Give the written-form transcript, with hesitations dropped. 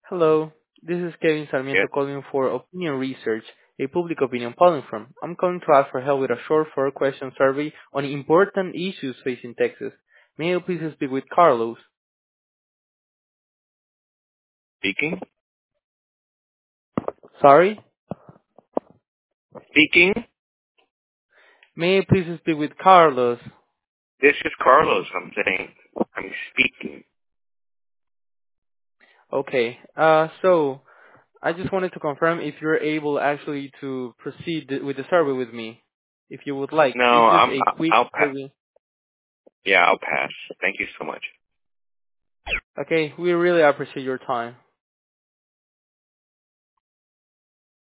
Hello, this is Kevin Sarmiento Yes. calling for Opinion Research, a public opinion polling firm. I'm calling to ask for help with a short four-question survey on important issues facing Texas. May I please speak with Carlos? Speaking. Sorry? Speaking. May I please speak with Carlos? This is Carlos. I'm saying. I'm speaking. Okay, so I just wanted to confirm if you're able actually to proceed with the survey with me, if you would like. No, It's just a quick I'll pass. survey. Yeah, I'll pass. Thank you so much. Okay, we really appreciate your time.